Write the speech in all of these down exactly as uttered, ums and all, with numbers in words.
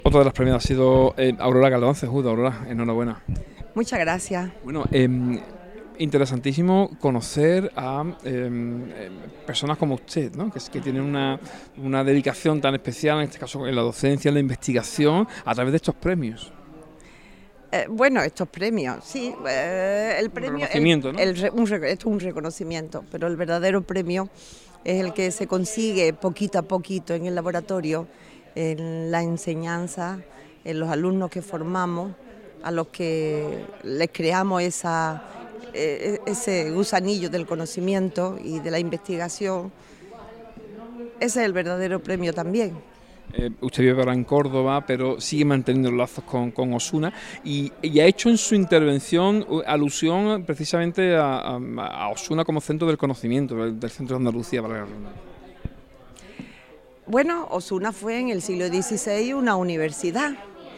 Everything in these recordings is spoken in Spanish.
Otra de las premiadas ha sido eh, Aurora Galván Cejudo. Aurora, enhorabuena. Muchas gracias. Bueno, eh, interesantísimo conocer a eh, personas como usted, ¿no? que, que tienen una, una dedicación tan especial, en este caso en la docencia, en la investigación, a través de estos premios. Eh, bueno, estos premios, sí, eh, el premio, un reconocimiento, el, ¿no? el, un, esto es un reconocimiento, pero el verdadero premio es el que se consigue poquito a poquito en el laboratorio, en la enseñanza, en los alumnos que formamos, a los que les creamos esa, eh, ese gusanillo del conocimiento y de la investigación. Ese es el verdadero premio también. Eh, usted vive ahora en Córdoba, pero sigue manteniendo los lazos con, con Osuna y, y ha hecho en su intervención alusión precisamente a, a, a Osuna como centro del conocimiento, del, del centro de Andalucía, para la redundancia. Bueno, Osuna fue en el siglo dieciséis una universidad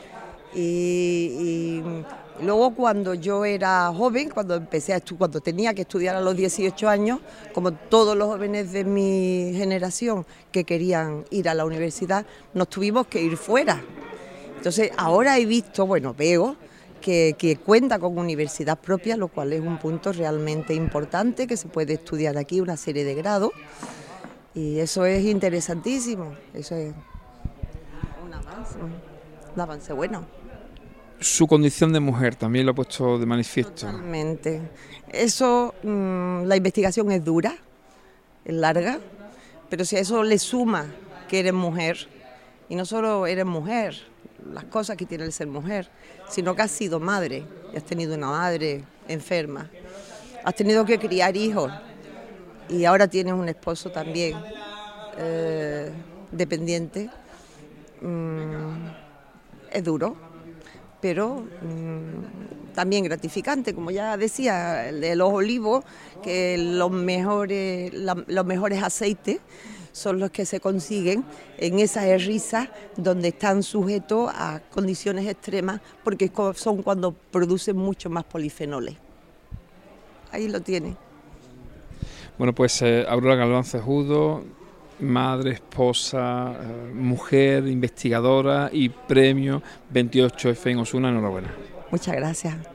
y, y luego cuando yo era joven, cuando empecé a estu cuando tenía que estudiar a los dieciocho años, como todos los jóvenes de mi generación que querían ir a la universidad, nos tuvimos que ir fuera. Entonces ahora he visto, bueno, veo que, que cuenta con universidad propia, lo cual es un punto realmente importante, que se puede estudiar aquí una serie de grados. Y eso es interesantísimo, eso es un avance, un avance bueno. Su condición de mujer también lo ha puesto de manifiesto. Totalmente. Eso, mmm, la investigación es dura, es larga, pero si a eso le suma que eres mujer, y no solo eres mujer, las cosas que tiene el ser mujer, sino que has sido madre, y has tenido una madre enferma, has tenido que criar hijos, y ahora tienes un esposo también eh, dependiente, mmm, es duro, pero mmm, también gratificante, como ya decía, el de los olivos, que los mejores, la, los mejores aceites son los que se consiguen en esas erizas donde están sujetos a condiciones extremas, porque son cuando producen mucho más polifenoles. Ahí lo tiene. Bueno, pues eh, Aurora Galván Cejudo, madre, esposa, eh, mujer, investigadora y premio veintiocho F en Osuna, enhorabuena. Muchas gracias.